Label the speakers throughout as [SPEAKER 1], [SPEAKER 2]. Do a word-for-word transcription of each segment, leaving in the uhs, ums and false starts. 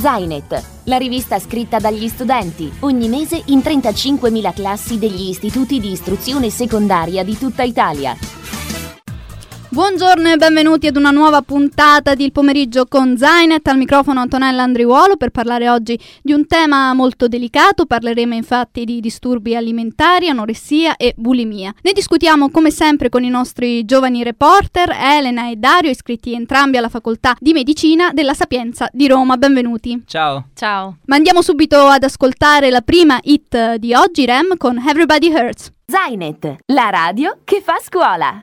[SPEAKER 1] Zainet, la rivista scritta dagli studenti, ogni mese in trentacinquemila classi degli istituti di istruzione secondaria di tutta Italia.
[SPEAKER 2] Buongiorno e benvenuti ad una nuova puntata di Il Pomeriggio con Zainet. Al microfono Antonella Andriuolo per parlare oggi di un tema molto delicato. Parleremo infatti di disturbi alimentari, anoressia e bulimia. Ne discutiamo come sempre con i nostri giovani reporter Elena e Dario, iscritti entrambi alla facoltà di medicina della Sapienza di Roma. Benvenuti.
[SPEAKER 3] Ciao.
[SPEAKER 2] Ciao. Ma andiamo subito ad ascoltare la prima hit di oggi, Rem, con Everybody Hurts.
[SPEAKER 1] Zainet, la radio che fa scuola.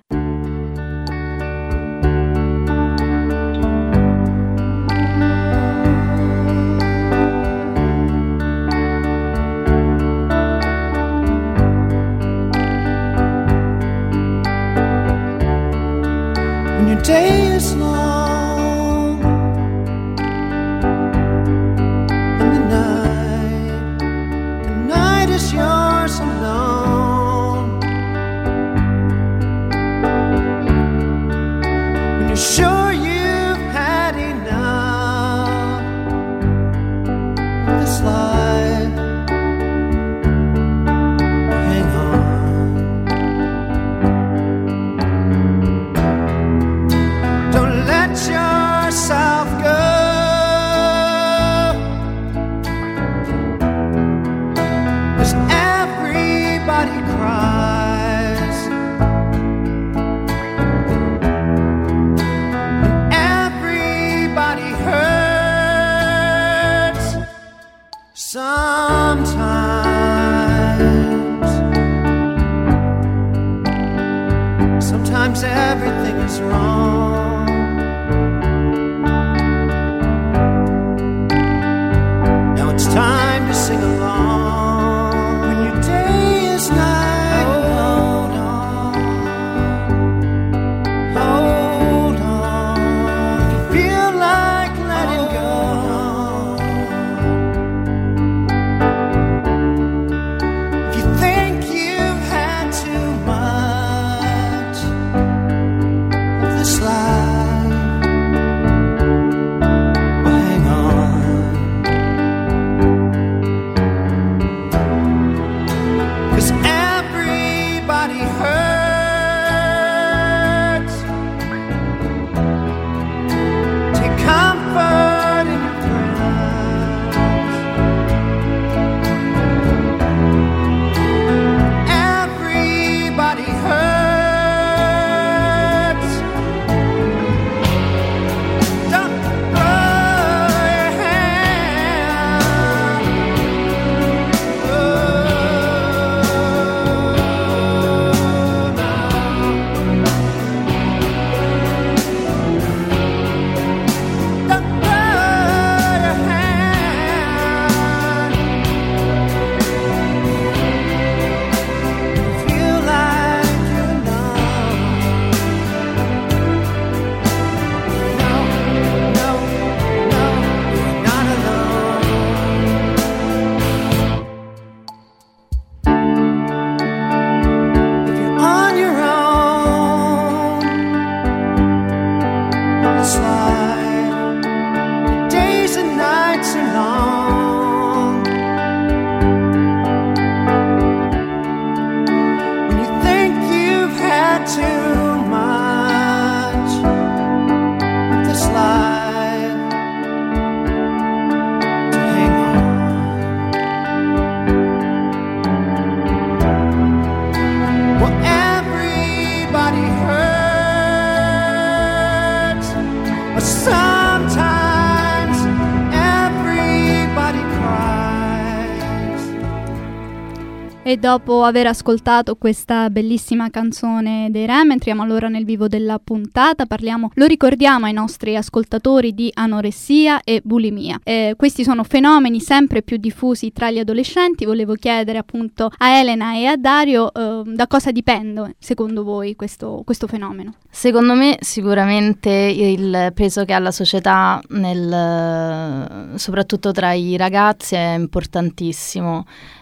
[SPEAKER 4] Your day is long and the night, the night is yours alone. When you're sure you've had enough of this life, hang on. Yourself go, 'cause everybody cries and everybody hurts sometimes. Sometimes everything is wrong. It's time to sing along. When your day is night, hold on, hold on. If you feel like letting go, if you think you've had too much of this life, well, hang on. 'Cause everybody hurts. Take comfort in your friends. Everybody hurts. Don't throw your hand. Oh.
[SPEAKER 2] E dopo aver ascoltato questa bellissima canzone dei Rem, entriamo allora nel vivo della puntata. Parliamo, lo ricordiamo ai nostri ascoltatori, di anoressia e bulimia. Eh, questi sono fenomeni sempre più diffusi tra gli adolescenti. Volevo chiedere appunto a Elena e a Dario eh, da cosa dipende secondo voi questo, questo fenomeno.
[SPEAKER 3] Secondo me sicuramente il peso che ha la società nel, soprattutto tra i ragazzi, è importantissimo.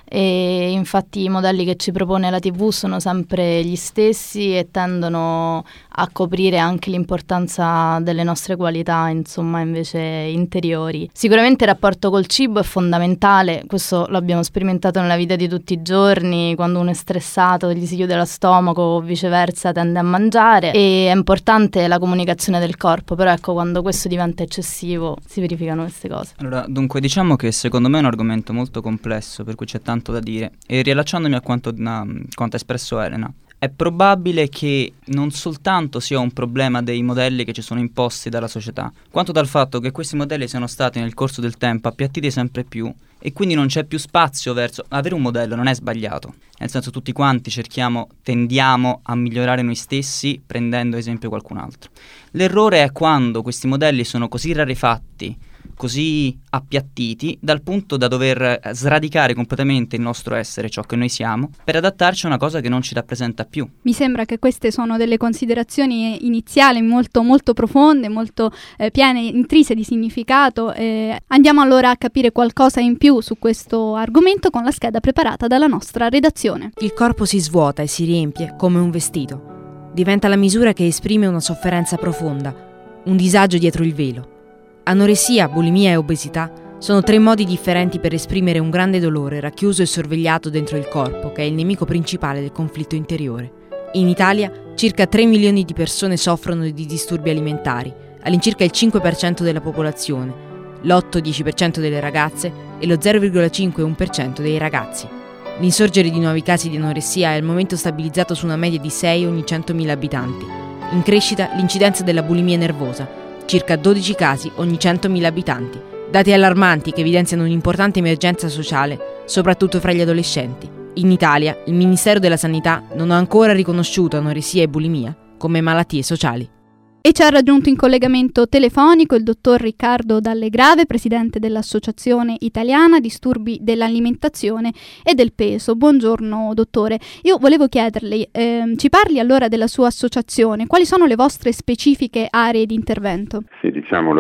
[SPEAKER 3] e infatti i modelli che ci propone la tivù sono sempre gli stessi e tendono a coprire anche l'importanza delle nostre qualità, insomma, invece interiori. Sicuramente il rapporto col cibo è fondamentale, questo l'abbiamo sperimentato nella vita di tutti i giorni, quando uno è stressato gli si chiude lo stomaco o viceversa tende a mangiare, e è importante la comunicazione del corpo, però ecco, quando questo diventa eccessivo si verificano queste cose.
[SPEAKER 5] Allora, dunque diciamo che secondo me è un argomento molto complesso, per cui c'è tanto da dire, e riallacciandomi a quanto, a quanto ha espresso Elena, è probabile che non soltanto sia un problema dei modelli che ci sono imposti dalla società, quanto dal fatto che questi modelli siano stati nel corso del tempo appiattiti sempre più, e quindi non c'è più spazio verso... Avere un modello non è sbagliato, nel senso tutti quanti cerchiamo, tendiamo a migliorare noi stessi prendendo esempio qualcun altro. L'errore è quando questi modelli sono così rarefatti, così appiattiti, dal punto da dover sradicare completamente il nostro essere, ciò che noi siamo, per adattarci a una cosa che non ci rappresenta più.
[SPEAKER 2] Mi sembra che queste sono delle considerazioni iniziali molto molto profonde, molto eh, piene, intrise di significato. Eh, andiamo allora a capire qualcosa in più su questo argomento con la scheda preparata dalla nostra redazione.
[SPEAKER 6] Il corpo si svuota e si riempie come un vestito. Diventa la misura che esprime una sofferenza profonda, un disagio dietro il velo. Anoressia, bulimia e obesità sono tre modi differenti per esprimere un grande dolore racchiuso e sorvegliato dentro il corpo, che è il nemico principale del conflitto interiore. In Italia circa tre milioni di persone soffrono di disturbi alimentari, all'incirca il cinque per cento della popolazione, l'otto dieci per cento delle ragazze e lo zero virgola cinque uno per cento dei ragazzi. L'insorgere di nuovi casi di anoressia è al momento stabilizzato su una media di sei ogni centomila abitanti. In crescita l'incidenza della bulimia nervosa, circa dodici casi ogni centomila abitanti. Dati allarmanti che evidenziano un'importante emergenza sociale, soprattutto fra gli adolescenti. In Italia, il Ministero della Sanità non ha ancora riconosciuto anoressia e bulimia come malattie sociali.
[SPEAKER 2] E ci ha raggiunto in collegamento telefonico il dottor Riccardo Dallegrave, presidente dell'Associazione Italiana Disturbi dell'Alimentazione e del Peso. Buongiorno dottore, io volevo chiederle, ehm, ci parli allora della sua associazione, quali sono le vostre specifiche aree di intervento?
[SPEAKER 7] Sì, diciamo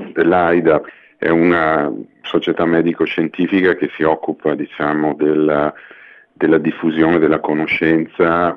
[SPEAKER 7] l'AIDA è una società medico-scientifica che si occupa, diciamo, della, della diffusione della conoscenza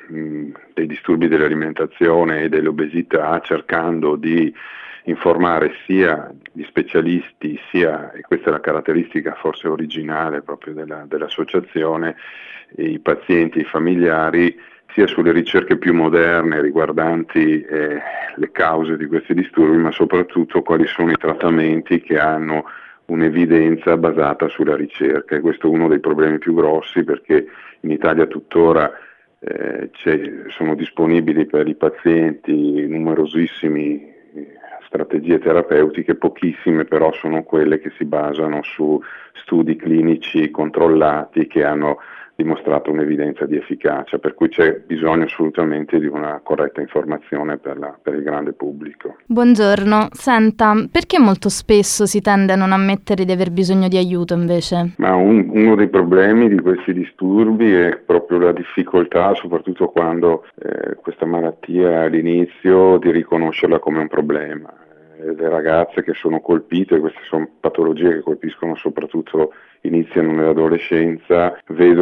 [SPEAKER 7] dei disturbi dell'alimentazione e dell'obesità, cercando di informare sia gli specialisti sia, e questa è la caratteristica forse originale proprio della, dell'associazione, i pazienti e i familiari, sia sulle ricerche più moderne riguardanti eh, le cause di questi disturbi, ma soprattutto quali sono i trattamenti che hanno un'evidenza basata sulla ricerca. E questo è uno dei problemi più grossi, perché in Italia tuttora Eh, sono disponibili per i pazienti numerosissime strategie terapeutiche, pochissime però sono quelle che si basano su studi clinici controllati che hanno dimostrato un'evidenza di efficacia, per cui c'è bisogno assolutamente di una corretta informazione per, la, per il grande pubblico.
[SPEAKER 3] Buongiorno, senta, perché molto spesso si tende a non ammettere di aver bisogno di aiuto invece?
[SPEAKER 7] Ma un, uno dei problemi di questi disturbi è proprio la difficoltà, soprattutto quando eh, questa malattia è all'inizio, di riconoscerla come un problema. Le ragazze che sono colpite, queste sono patologie che colpiscono soprattutto, iniziano nell'adolescenza,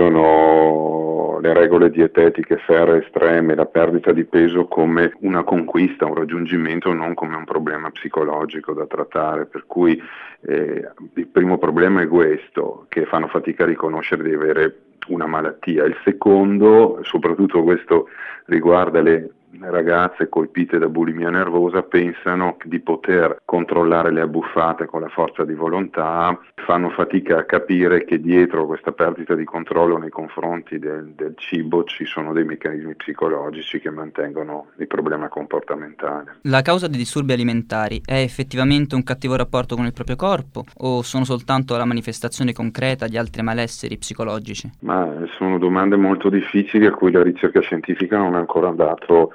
[SPEAKER 7] vedono le regole dietetiche ferree estreme, la perdita di peso come una conquista, un raggiungimento, non come un problema psicologico da trattare, per cui eh, il primo problema è questo, che fanno fatica a riconoscere di avere una malattia. Il secondo, soprattutto questo riguarda le ragazze colpite da bulimia nervosa, pensano di poter controllare le abbuffate con la forza di volontà, fanno fatica a capire che dietro questa perdita di controllo nei confronti del, del cibo ci sono dei meccanismi psicologici che mantengono il problema comportamentale.
[SPEAKER 5] La causa dei disturbi alimentari è effettivamente un cattivo rapporto con il proprio corpo o sono soltanto la manifestazione concreta di altri malesseri psicologici?
[SPEAKER 7] Ma sono domande molto difficili a cui la ricerca scientifica non ha ancora dato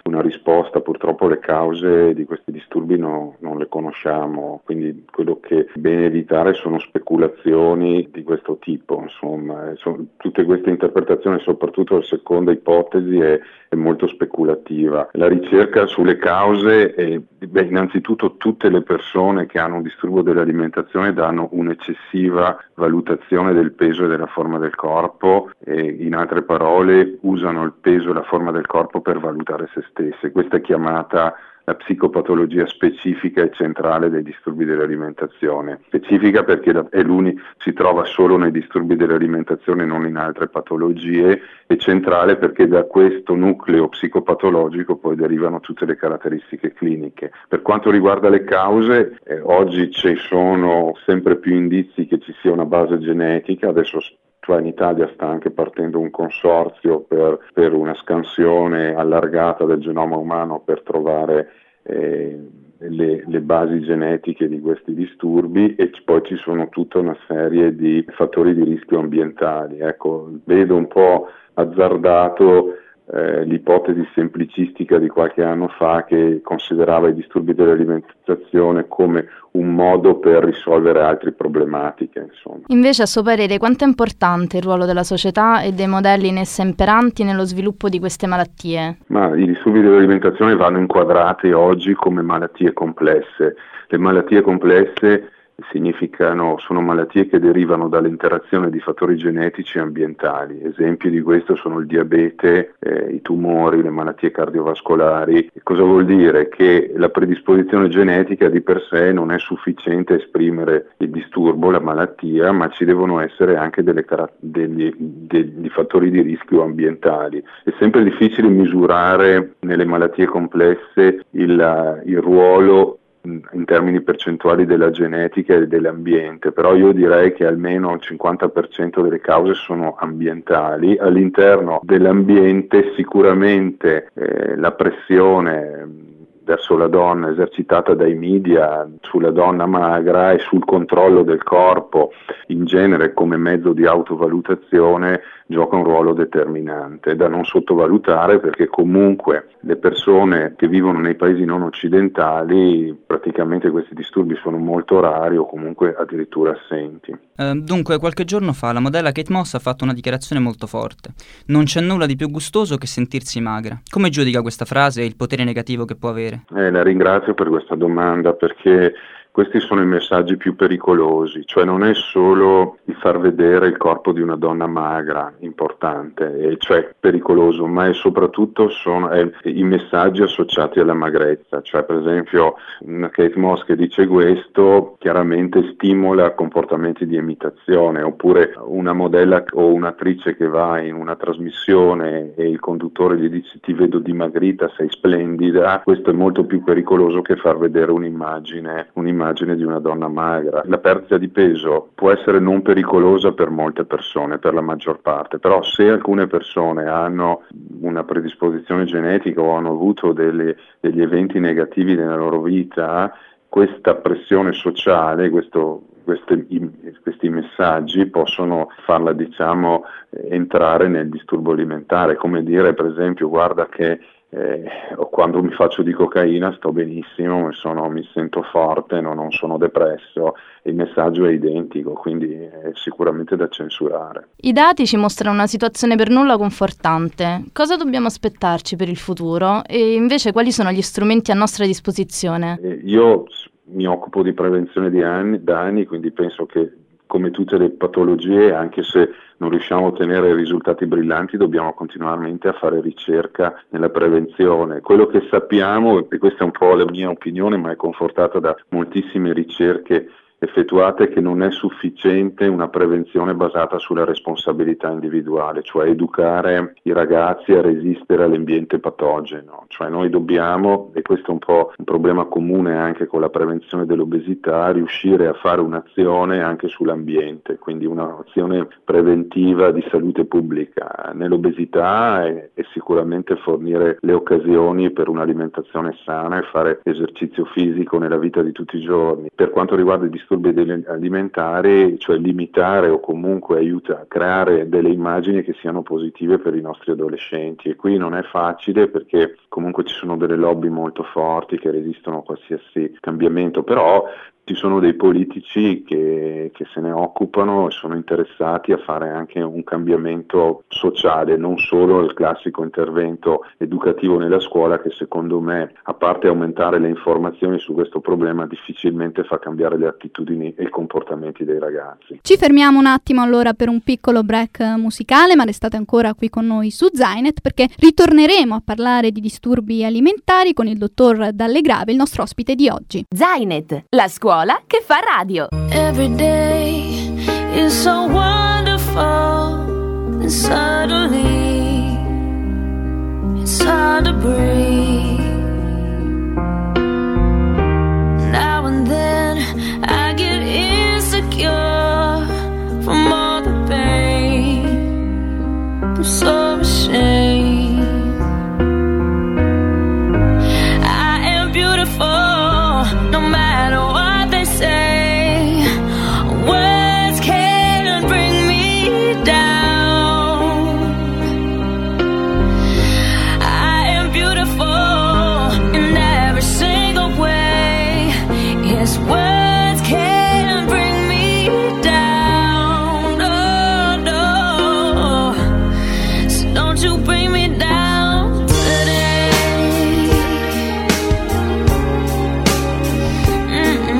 [SPEAKER 7] una risposta. Purtroppo le cause di questi disturbi no, non le conosciamo, quindi quello che è bene evitare sono speculazioni di questo tipo, insomma. Sono, tutte queste interpretazioni, soprattutto la seconda ipotesi, è, è molto speculativa. La ricerca sulle cause, è, beh, innanzitutto tutte le persone che hanno un disturbo dell'alimentazione danno un'eccessiva valutazione del peso e della forma del corpo, e in altre parole usano il peso e la forma del corpo per valutare se stesse. Questa è chiamata la psicopatologia specifica e centrale dei disturbi dell'alimentazione. Specifica perché è l'uni, si trova solo nei disturbi dell'alimentazione, non in altre patologie, e centrale perché da questo nucleo psicopatologico poi derivano tutte le caratteristiche cliniche. Per quanto riguarda le cause, eh, oggi ci sono sempre più indizi che ci sia una base genetica. Adesso cioè in Italia sta anche partendo un consorzio per, per una scansione allargata del genoma umano per trovare eh, le, le basi genetiche di questi disturbi, e poi ci sono tutta una serie di fattori di rischio ambientali. Ecco, vedo un po' azzardato Eh, l'ipotesi semplicistica di qualche anno fa che considerava i disturbi dell'alimentazione come un modo per risolvere altre problematiche, insomma.
[SPEAKER 3] Invece, a suo parere, quanto è importante il ruolo della società e dei modelli in essa imperanti nello sviluppo di queste malattie?
[SPEAKER 7] Ma i disturbi dell'alimentazione vanno inquadrati oggi come malattie complesse. Le malattie complesse significano, sono malattie che derivano dall'interazione di fattori genetici e ambientali. Esempi di questo sono il diabete, eh, i tumori, le malattie cardiovascolari. E cosa vuol dire? Che la predisposizione genetica di per sé non è sufficiente a esprimere il disturbo, la malattia, ma ci devono essere anche delle, degli, degli fattori di rischio ambientali. È sempre difficile misurare nelle malattie complesse il, il ruolo in termini percentuali della genetica e dell'ambiente, però io direi che almeno il cinquanta per cento delle cause sono ambientali. All'interno dell'ambiente sicuramente eh, la pressione verso la donna esercitata dai media sulla donna magra e sul controllo del corpo in genere come mezzo di autovalutazione gioca un ruolo determinante, da non sottovalutare, perché comunque le persone che vivono nei paesi non occidentali praticamente questi disturbi sono molto rari o comunque addirittura assenti.
[SPEAKER 5] Eh, dunque, qualche giorno fa la modella Kate Moss ha fatto una dichiarazione molto forte: non c'è nulla di più gustoso che sentirsi magra. Come giudica questa frase e il potere negativo che può avere?
[SPEAKER 7] Eh, la ringrazio per questa domanda, perché questi sono i messaggi più pericolosi, cioè non è solo il far vedere il corpo di una donna magra importante, e cioè pericoloso, ma è soprattutto sono è, i messaggi associati alla magrezza. Cioè, per esempio, una Kate Moss che dice questo chiaramente stimola comportamenti di imitazione, oppure una modella o un'attrice che va in una trasmissione e il conduttore gli dice ti vedo dimagrita, sei splendida. Questo è molto più pericoloso che far vedere un'immagine, un'immagine di una donna magra. La perdita di peso può essere non pericolosa per molte persone, per la maggior parte, però se alcune persone hanno una predisposizione genetica o hanno avuto delle, degli eventi negativi nella loro vita, questa pressione sociale, questo Questi, questi messaggi possono farla, diciamo, entrare nel disturbo alimentare, come dire per esempio guarda che eh, quando mi faccio di cocaina sto benissimo, sono, mi sento forte, no, non sono depresso. Il messaggio è identico, quindi è sicuramente da censurare.
[SPEAKER 3] I dati ci mostrano una situazione per nulla confortante. Cosa dobbiamo aspettarci per il futuro e invece quali sono gli strumenti a nostra disposizione?
[SPEAKER 7] Eh, io mi occupo di prevenzione di anni, da anni, quindi penso che come tutte le patologie, anche se non riusciamo a ottenere risultati brillanti, dobbiamo continuamente a fare ricerca nella prevenzione. Quello che sappiamo, e questa è un po' la mia opinione, ma è confortata da moltissime ricerche effettuate, che non è sufficiente una prevenzione basata sulla responsabilità individuale, cioè educare i ragazzi a resistere all'ambiente patogeno. Cioè noi dobbiamo, e questo è un po' un problema comune anche con la prevenzione dell'obesità, riuscire a fare un'azione anche sull'ambiente, quindi un'azione preventiva di salute pubblica nell'obesità, e, e sicuramente fornire le occasioni per un'alimentazione sana e fare esercizio fisico nella vita di tutti i giorni. Per quanto riguarda i disturbi alimentari, cioè limitare o comunque aiuta a creare delle immagini che siano positive per i nostri adolescenti, e qui non è facile perché comunque ci sono delle lobby molto forti che resistono a qualsiasi cambiamento, però ci sono dei politici che, che se ne occupano e sono interessati a fare anche un cambiamento sociale, non solo il classico intervento educativo nella scuola, che secondo me, a parte aumentare le informazioni su questo problema, difficilmente fa cambiare le attitudini e i comportamenti dei ragazzi.
[SPEAKER 2] Ci fermiamo un attimo allora per un piccolo break musicale, ma restate ancora qui con noi su Zainet, perché ritorneremo a parlare di disturbi alimentari con il dottor Dallegrave, il nostro ospite di oggi.
[SPEAKER 1] Zainet, la scuola che fa radio.
[SPEAKER 8] Every day is so wonderful, and suddenly it's hard to breathe. Now and then I get insecure from all the pain. I'm so ashamed. I am beautiful, no matter what say. Words can't bring me down. I am beautiful in every single way. Yes, words can't bring me down. Oh no, so don't you bring me down today. Mm-mm.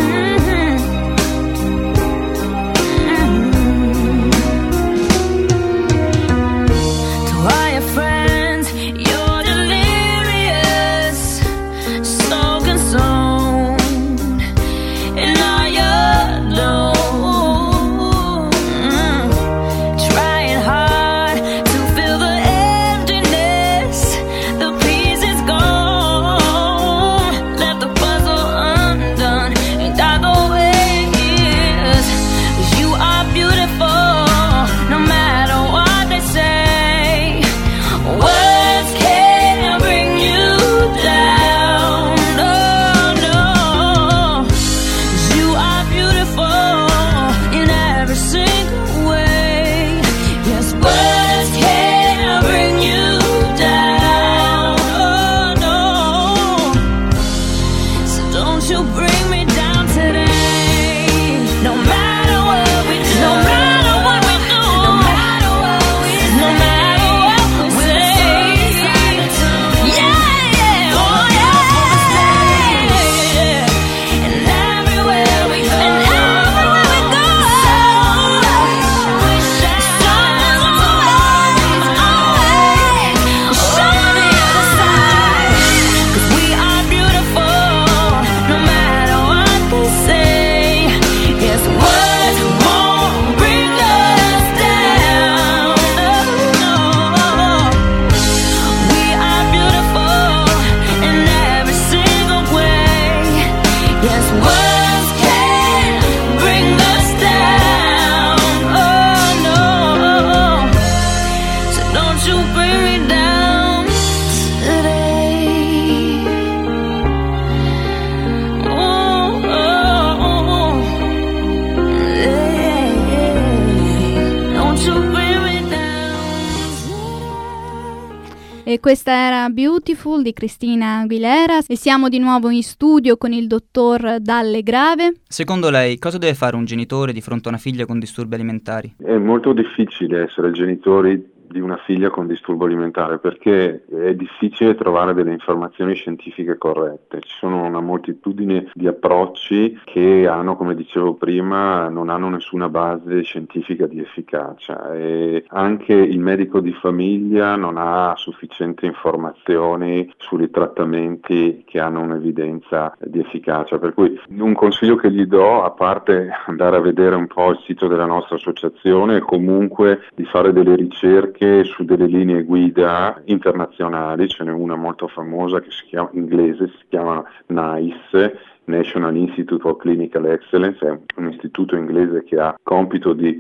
[SPEAKER 2] E questa era Beautiful di Cristina Aguilera e siamo di nuovo in studio con il dottor Dallegrave.
[SPEAKER 5] Secondo lei, cosa deve fare un genitore di fronte a una figlia con disturbi alimentari?
[SPEAKER 7] È molto difficile essere genitori di una figlia con disturbo alimentare perché è difficile trovare delle informazioni scientifiche corrette. Ci sono una moltitudine di approcci che hanno, come dicevo prima, non hanno nessuna base scientifica di efficacia e anche il medico di famiglia non ha sufficienti informazioni sui trattamenti che hanno un'evidenza di efficacia. Per cui un consiglio che gli do, a parte andare a vedere un po' il sito della nostra associazione, è comunque di fare delle ricerche su delle linee guida internazionali. Ce n'è una molto famosa che si chiama inglese, si chiama NICE, National Institute for Clinical Excellence, è un istituto inglese che ha compito di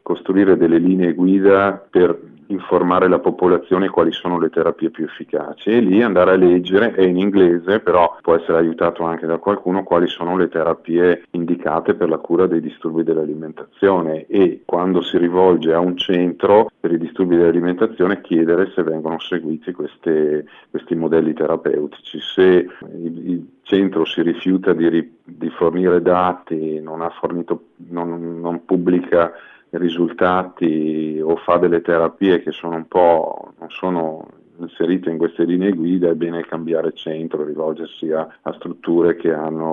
[SPEAKER 7] costruire delle linee guida per informare la popolazione quali sono le terapie più efficaci e lì andare a leggere, è in inglese però può essere aiutato anche da qualcuno, quali sono le terapie indicate per la cura dei disturbi dell'alimentazione e quando si rivolge a un centro per i disturbi dell'alimentazione chiedere se vengono seguiti queste, questi modelli terapeutici. Se il, il centro si rifiuta di, ri, di fornire dati, non ha fornito, non, non pubblica risultati o fa delle terapie che sono un po' non sono inserite in queste linee guida, è bene cambiare centro, rivolgersi a, a strutture che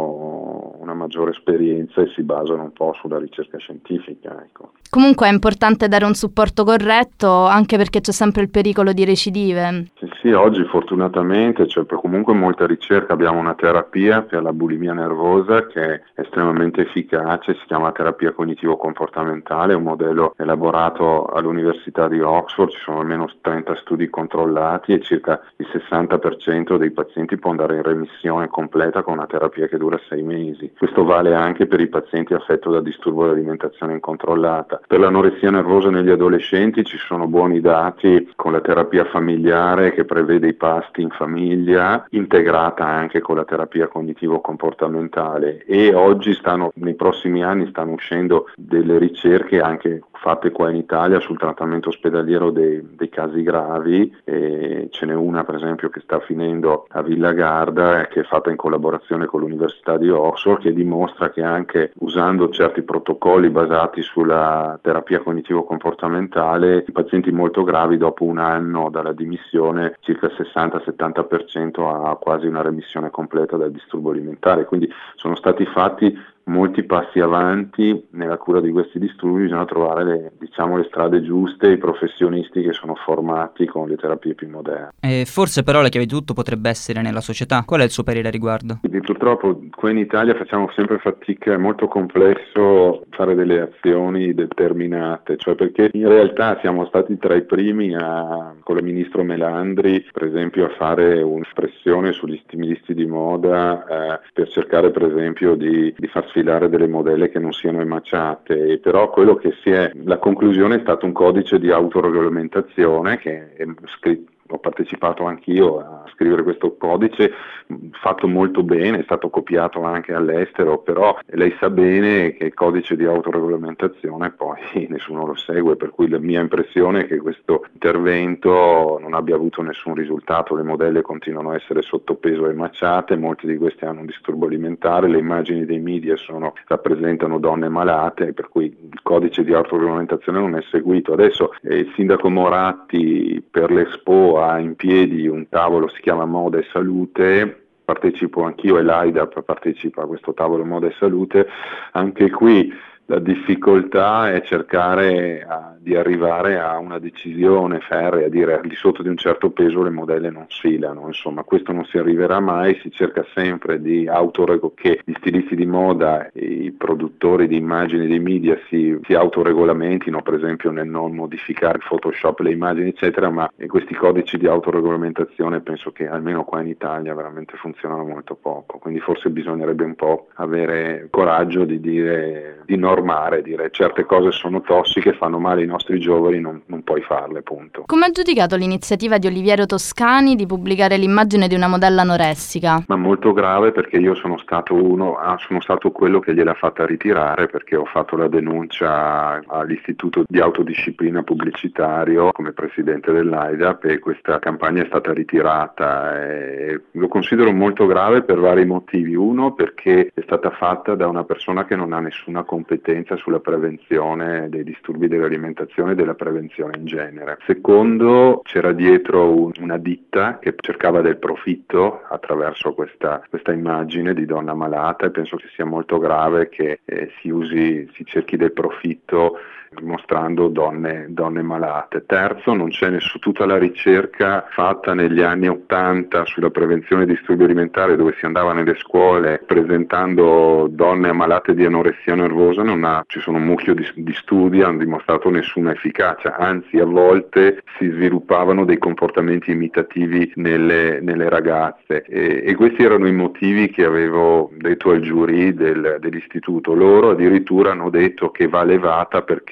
[SPEAKER 7] hanno una maggiore esperienza e si basano un po' sulla ricerca scientifica. Ecco.
[SPEAKER 3] Comunque è importante dare un supporto corretto anche perché c'è sempre il pericolo di recidive.
[SPEAKER 7] Sì, sì, oggi fortunatamente c'è comunque molta ricerca, abbiamo una terapia per la bulimia nervosa che è estremamente efficace, si chiama terapia cognitivo-comportamentale, è un modello elaborato all'Università di Oxford, ci sono almeno trenta studi controllati e circa il sessanta per cento dei pazienti può andare in remissione completa con una terapia che dura sei mesi. Questo vale anche per i pazienti affetti da disturbo dell'alimentazione incontrollata. Per l'anoressia nervosa negli adolescenti ci sono buoni dati con la terapia familiare che prevede i pasti in famiglia, integrata anche con la terapia cognitivo-comportamentale e oggi stanno, nei prossimi anni stanno uscendo delle ricerche anche fatte qua in Italia sul trattamento ospedaliero dei, dei casi gravi. E ce n'è una per esempio che sta finendo a Villa Garda eh, che è fatta in collaborazione con l'Università di Oxford, che dimostra che anche usando certi protocolli basati sulla terapia cognitivo-comportamentale i pazienti molto gravi dopo un anno dalla dimissione circa il sessanta settanta per cento ha quasi una remissione completa dal disturbo alimentare, quindi sono stati fatti molti passi avanti nella cura di questi disturbi, bisogna trovare le, diciamo, le strade giuste, i professionisti che sono formati con le terapie più moderne.
[SPEAKER 5] E forse però la chiave di tutto potrebbe essere nella società. Qual è il suo parere a riguardo?
[SPEAKER 7] Quindi, purtroppo qui in Italia facciamo sempre fatica, è molto complesso fare delle azioni determinate, cioè perché in realtà siamo stati tra i primi a, con il ministro Melandri per esempio a fare un'espressione sugli stilisti di moda eh, per cercare per esempio di, di far sfilare delle modelle che non siano emaciate, però quello che si è, la conclusione è stato un codice di autoregolamentazione che è scritto. Ho partecipato anch'io a scrivere questo codice, fatto molto bene, è stato copiato anche all'estero, però lei sa bene che il codice di autoregolamentazione poi nessuno lo segue, per cui la mia impressione è che questo intervento non abbia avuto nessun risultato, le modelle continuano a essere sottopeso e emaciate, molti di questi hanno un disturbo alimentare, le immagini dei media sono, rappresentano donne malate, per cui il codice di autoregolamentazione non è seguito. Adesso eh, il sindaco Moratti per l'Expo ha in piedi un tavolo, si chiama Moda e Salute, partecipo anch'io e l'AIDAP partecipa a questo tavolo Moda e Salute, anche qui la difficoltà è cercare a, di arrivare a una decisione ferrea, dire al di sotto di un certo peso le modelle non sfilano, insomma questo non si arriverà mai, si cerca sempre di autorego- che gli stilisti di moda e i produttori di immagini dei media si, si autoregolamentino, per esempio nel non modificare Photoshop le immagini eccetera, ma questi codici di autoregolamentazione penso che almeno qua in Italia veramente funzionano molto poco, quindi forse bisognerebbe un po' avere coraggio di dire, di normare, dire certe cose sono tossiche, fanno male ai nostri giovani, non, non puoi farle, punto.
[SPEAKER 3] Come ha giudicato l'iniziativa di Oliviero Toscani di pubblicare l'immagine di una modella anoressica?
[SPEAKER 7] Ma molto grave, perché io sono stato uno, ah, sono stato quello che gliel'ha fatta ritirare, perché ho fatto la denuncia all'Istituto di Autodisciplina Pubblicitario come presidente dell'AIDAP e questa campagna è stata ritirata. E lo considero molto grave per vari motivi. Uno, perché è stata fatta da una persona che non ha nessuna competenza sulla prevenzione dei disturbi dell'alimentazione e della prevenzione in genere. Secondo, c'era dietro un, una ditta che cercava del profitto attraverso questa, questa immagine di donna malata, e penso che sia molto grave che eh, si usi, si cerchi del profitto mostrando donne, donne malate. Terzo, non c'è nessu, tutta la ricerca fatta negli anni ottanta sulla prevenzione di disturbi alimentari, dove si andava nelle scuole presentando donne ammalate di anoressia nervosa, non ha, ci sono un mucchio di, di studi, hanno dimostrato nessuna efficacia, anzi a volte si sviluppavano dei comportamenti imitativi nelle, nelle ragazze e, e questi erano i motivi che avevo detto al giurì del, dell'istituto. Loro addirittura hanno detto che va levata perché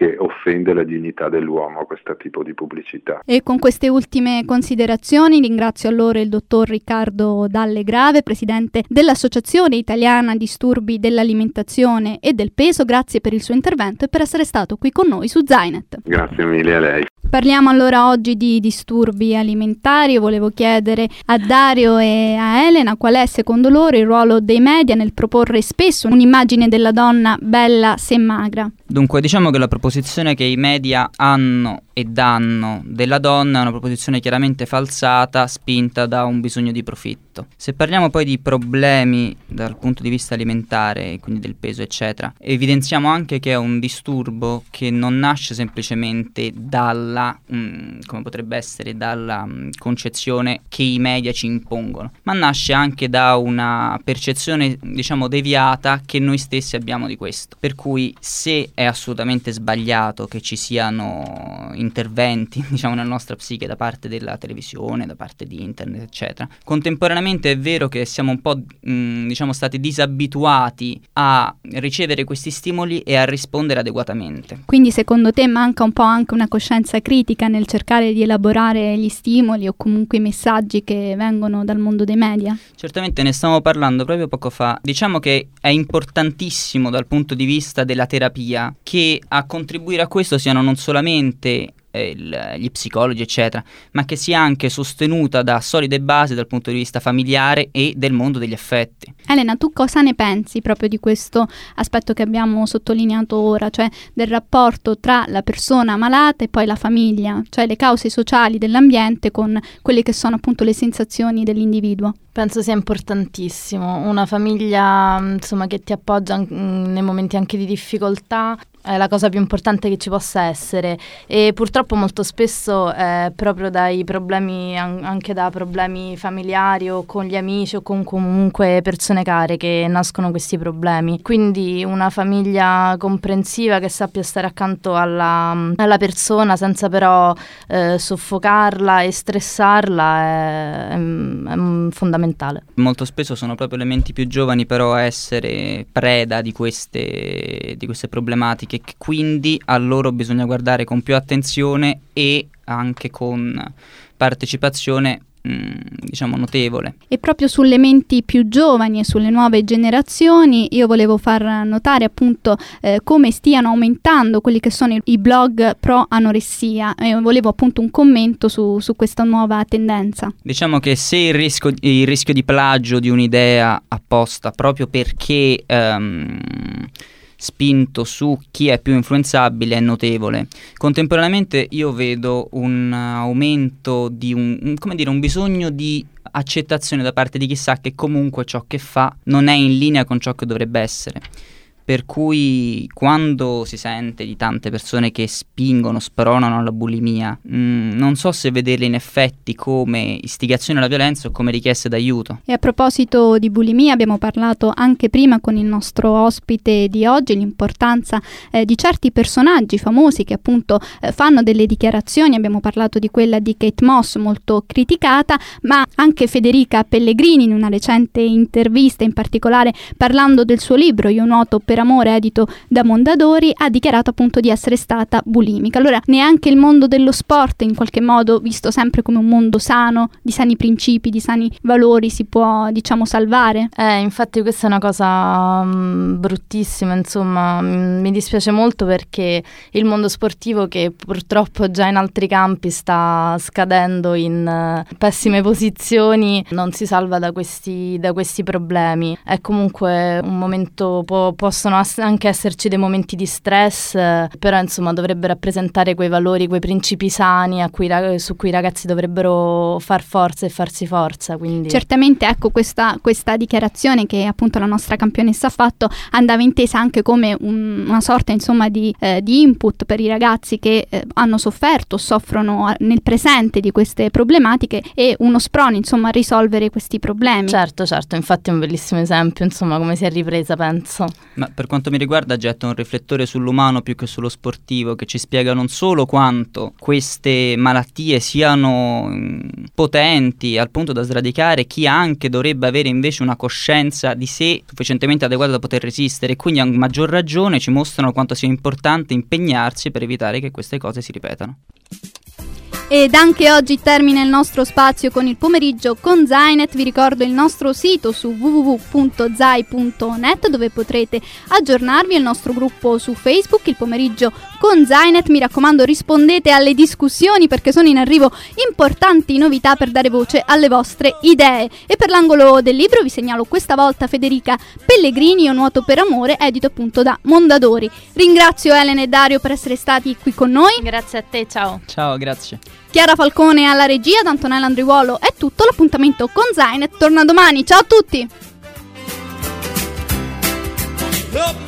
[SPEAKER 7] che offende la dignità dell'uomo questo tipo di pubblicità.
[SPEAKER 2] E con queste ultime considerazioni ringrazio allora il dottor Riccardo Dallegrave, presidente dell'Associazione Italiana Disturbi dell'Alimentazione e del Peso. Grazie per il suo intervento e per essere stato qui con noi su Zainet.
[SPEAKER 7] Grazie mille a lei.
[SPEAKER 2] Parliamo allora oggi di disturbi alimentari. Io volevo chiedere a Dario e a Elena qual è secondo loro il ruolo dei media nel proporre spesso un'immagine della donna bella se magra.
[SPEAKER 5] Dunque, diciamo che la proposizione che i media hanno e danno della donna è una proposizione chiaramente falsata, spinta da un bisogno di profitto. Se parliamo poi di problemi dal punto di vista alimentare, quindi del peso eccetera, evidenziamo anche che è un disturbo che non nasce semplicemente dalla, mh, come potrebbe essere, dalla mh, concezione che i media ci impongono, ma nasce anche da una percezione, diciamo, deviata che noi stessi abbiamo di questo. Per cui se è assolutamente sbagliato che ci siano interventi, diciamo, nella nostra psiche da parte della televisione, da parte di internet eccetera, contemporaneamente è vero che siamo un po' mh, diciamo stati disabituati a ricevere questi stimoli e a rispondere adeguatamente.
[SPEAKER 2] Quindi secondo te manca un po' anche una coscienza critica nel cercare di elaborare gli stimoli o comunque i messaggi che vengono dal mondo dei media? Certamente,
[SPEAKER 5] ne stavamo parlando proprio poco fa. Diciamo che è importantissimo dal punto di vista della terapia che a contribuire a questo siano non solamente Il, gli psicologi eccetera, ma che sia anche sostenuta da solide basi dal punto di vista familiare e del mondo degli affetti.
[SPEAKER 2] Elena, tu cosa ne pensi proprio di questo aspetto che abbiamo sottolineato ora, cioè del rapporto tra la persona malata e poi la famiglia, cioè le cause sociali dell'ambiente con quelle che sono appunto le sensazioni dell'individuo?
[SPEAKER 3] Penso sia importantissimo, una famiglia insomma che ti appoggia n- nei momenti anche di difficoltà è la cosa più importante che ci possa essere, e purtroppo molto spesso è proprio dai problemi, anche da problemi familiari o con gli amici o con comunque persone care, che nascono questi problemi. Quindi una famiglia comprensiva che sappia stare accanto alla, alla persona senza però eh, soffocarla e stressarla è, è, è fondamentale.
[SPEAKER 5] Molto spesso sono proprio le menti più giovani però a essere preda di queste, di queste problematiche, che quindi a loro bisogna guardare con più attenzione e anche con partecipazione mh, diciamo notevole.
[SPEAKER 2] E proprio sulle menti più giovani e sulle nuove generazioni io volevo far notare appunto eh, come stiano aumentando quelli che sono i, i blog pro anoressia, e volevo appunto un commento su, su questa nuova tendenza.
[SPEAKER 5] Diciamo che se il rischio, il rischio di plagio di un'idea apposta proprio perché um, spinto su chi è più influenzabile è notevole. Contemporaneamente io vedo un aumento di un, un, come dire, un bisogno di accettazione da parte di chi sa che comunque ciò che fa non è in linea con ciò che dovrebbe essere. Per cui quando si sente di tante persone che spingono, spronano alla bulimia, mh, non so se vederle in effetti come istigazione alla violenza o come richieste d'aiuto.
[SPEAKER 2] E a proposito di bulimia abbiamo parlato anche prima con il nostro ospite di oggi l'importanza eh, di certi personaggi famosi che appunto eh, fanno delle dichiarazioni. Abbiamo parlato di quella di Kate Moss, molto criticata, ma anche Federica Pellegrini in una recente intervista, in particolare parlando del suo libro Io nuoto per amore, edito da Mondadori, ha dichiarato appunto di essere stata bulimica. Allora neanche il mondo dello sport, in qualche modo visto sempre come un mondo sano, di sani principi, di sani valori, si può diciamo salvare?
[SPEAKER 3] Eh, infatti questa è una cosa mh, bruttissima, insomma, mh, mi dispiace molto perché il mondo sportivo, che purtroppo già in altri campi sta scadendo in uh, pessime posizioni, non si salva da questi, da questi problemi. È comunque un momento, può, possono anche esserci dei momenti di stress, eh, però insomma dovrebbe rappresentare quei valori, quei principi sani a cui, su cui i ragazzi dovrebbero far forza e farsi forza. Quindi
[SPEAKER 2] certamente, ecco, questa, questa dichiarazione che appunto la nostra campionessa ha fatto andava intesa anche come un, una sorta insomma di, eh, di input per i ragazzi che eh, hanno sofferto, soffrono a, nel presente di queste problematiche, e uno sprone insomma a risolvere questi problemi.
[SPEAKER 3] Certo, certo, infatti è un bellissimo esempio insomma come si è ripresa, penso.
[SPEAKER 5] Ma per quanto mi riguarda getta un riflettore sull'umano più che sullo sportivo, che ci spiega non solo quanto queste malattie siano mh, potenti al punto da sradicare chi anche dovrebbe avere invece una coscienza di sé sufficientemente adeguata da poter resistere, e quindi a maggior ragione ci mostrano quanto sia importante impegnarsi per evitare che queste cose si ripetano.
[SPEAKER 2] Ed anche oggi termina il nostro spazio con il pomeriggio con Zainet. Vi ricordo il nostro sito su w w w punto zai punto net, dove potrete aggiornarvi, il nostro gruppo su Facebook, il pomeriggio con Zainet. Mi raccomando, rispondete alle discussioni, perché sono in arrivo importanti novità per dare voce alle vostre idee. E per l'angolo del libro vi segnalo questa volta Federica Pellegrini, Io nuoto per amore, edito appunto da Mondadori. Ringrazio Elena e Dario per essere stati qui con noi.
[SPEAKER 3] Grazie a te, ciao.
[SPEAKER 5] Ciao, grazie.
[SPEAKER 2] Chiara Falcone alla regia, da Antonella Andriuolo è tutto. L'appuntamento con Zainet torna domani. Ciao a tutti!